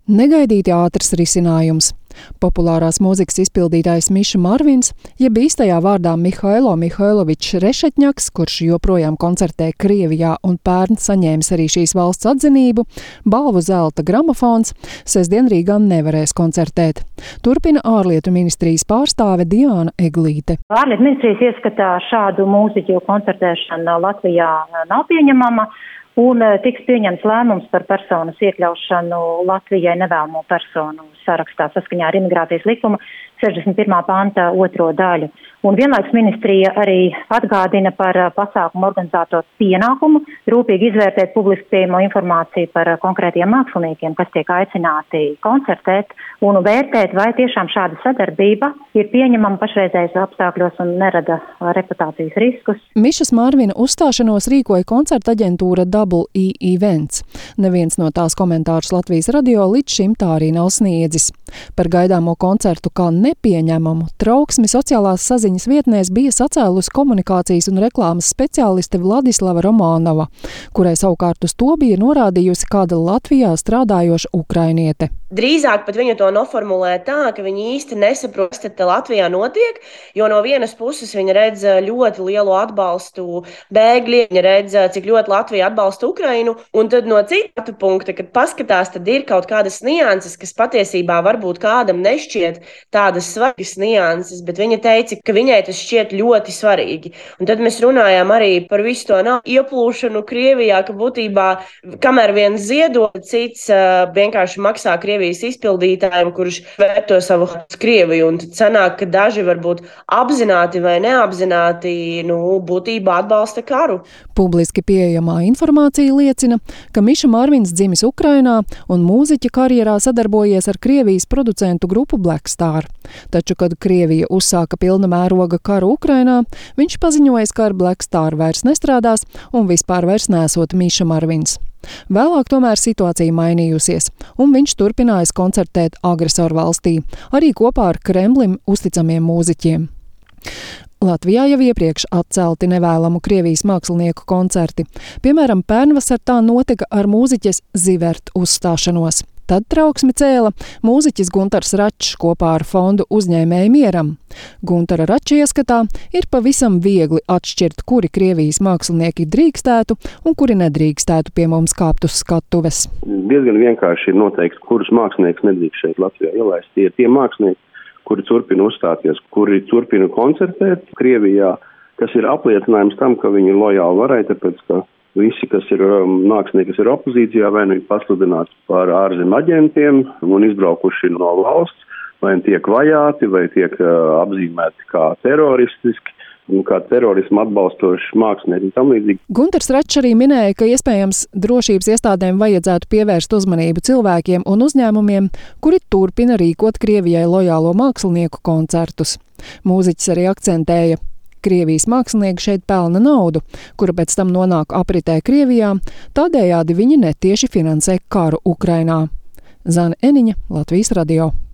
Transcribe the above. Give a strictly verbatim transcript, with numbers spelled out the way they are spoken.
Negaidīti ātrs risinājums. Populārās mūzikas izpildītājs Miša Marvins, jeb īstajā vārdā Mihailo Mihailovičs Rešetņaks, kurš joprojām koncertē Krievijā un pērn saņēmis arī šīs valsts atzinību, balvu Zelta gramofons, sestdien Rīgā nevarēs koncertēt. Turpina ārlietu ministrijas pārstāve Diāna Eglīte. Ārlietu ministrijas ieskatā šādu mūziķu koncertēšana Latvijā nav pieņemama. Un tiks pieņemts lēmums par personas iekļaušanu Latvijai nevēlamo personu sarakstā saskaņā ar imigrācijas likuma sešdesmit pirmā panta otro daļu. Un vienlaikus ministrija arī atgādina par pasākumu organizātoru pienākumu rūpīgi izvērtēt publiski pieejamo informāciju par konkrētiem māksliniekiem, kas tiek aicināti koncertēt, un vērtēt, vai tiešām šāda sadarbība ir pieņemama pašreizējos apstākļos un nerada reputācijas riskus. Mišas Marvina uzstāšanos rīkoja koncerta aģentūra Double E Events. Neviens no tās komentārus Latvijas radio līdz šim tā arī nav sniedzis. Par gaidāmo koncertu kā nepieņemamu trauksmi sociālās saziņas vietnēs bija sacēlusi komunikācijas un reklāmas speciāliste Vladislava Romanova, kurai savukārt uz to bija norādījusi kāda Latvijā strādājoša ukrainiete. Drīzāk pat viņa to noformulē tā, ka viņa īsti nesaprot, kas te Latvijā notiek, jo no vienas puses viņa redz ļoti lielu atbalstu bēgļiem, viņa redz, cik ļoti Latvija atbalsta Ukrainu, un tad no cita punkta, kad paskatās, tad ir kaut kādas nianses, kas patiesībā varbūt kādam nešķiet tādas svarīgas nianses, bet viņa teica, ka viņai tas šķiet ļoti svarīgi. Un tad mēs runājām arī par visu to nav ieplūšanu Krievijā, ka būtībā, kamēr viens ziedo, cits uh, vienkārši maksā Krievijas izpildītājiem, kurš vērto savu Krieviju, un tad sanāk, ka daži varbūt apzināti vai neapzināti, nu, būtībā atbalsta karu. Publiski pieejamā informācija liecina, ka Miša Marvins dzimis Ukrainā un mūziķa karjerā sadarbojies ar Krievijas producentu grupu Black Star. Taču, kad Krievija uzsāka pilna mēroga karu Ukrainā, viņš paziņoja, ka ar Black Star vairs nestrādās un vispār vairs nesot Miša Marvins. Vēlāk tomēr situācija mainījusies, un viņš turpinājis koncertēt agresoru valstī, arī kopā ar Kremlim uzticamiem mūziķiem. Latvijā jau iepriekš atcelti nevēlamu Krievijas mākslinieku koncerti. Piemēram, pērnvasar tā notika ar mūziķes Zivert uzstāšanos. Tad trauksmi cēla mūziķis Guntars Račs kopā ar fondu Uzņēmēji mieram. Guntara Rača ieskatā ir pavisam viegli atšķirt, kuri Krievijas mākslinieki drīkstētu un kuri nedrīkstētu pie mums kāpt uz skatuves. Diezgan vienkārši ir noteikti, kurus mākslinieks nedrīkst šeit Latvijā ielaist. Tie ir tie mākslinieki, kuri turpina uzstāties, kuri turpina koncertēt Krievijā, kas ir apliecinājums tam, ka viņi ir lojāli varai, tāpēc, ka visi, kas ir mākslinieki, kas ir opozīcijā, vai nu ir pasludināti par ārzemju aģentiem un izbraukuši no valsts, vai tiek vajāti, vai tiek uh, apzīmēti kā teroristiski, un kā terorismu atbalstoši mākslinieki un tam līdzīgi. Guntars Račs arī minēja, ka iespējams drošības iestādēm vajadzētu pievērst uzmanību cilvēkiem un uzņēmumiem, kuri turpina rīkot Krievijai lojālo mākslinieku koncertus. Mūziķis arī akcentēja, Krievijas mākslinieki šeit pelna naudu, kura pēc tam nonāk apritē Krievijā, tādējādi viņi netieši finansē karu Ukrainā. Zane Eniņa, Latvijas radio.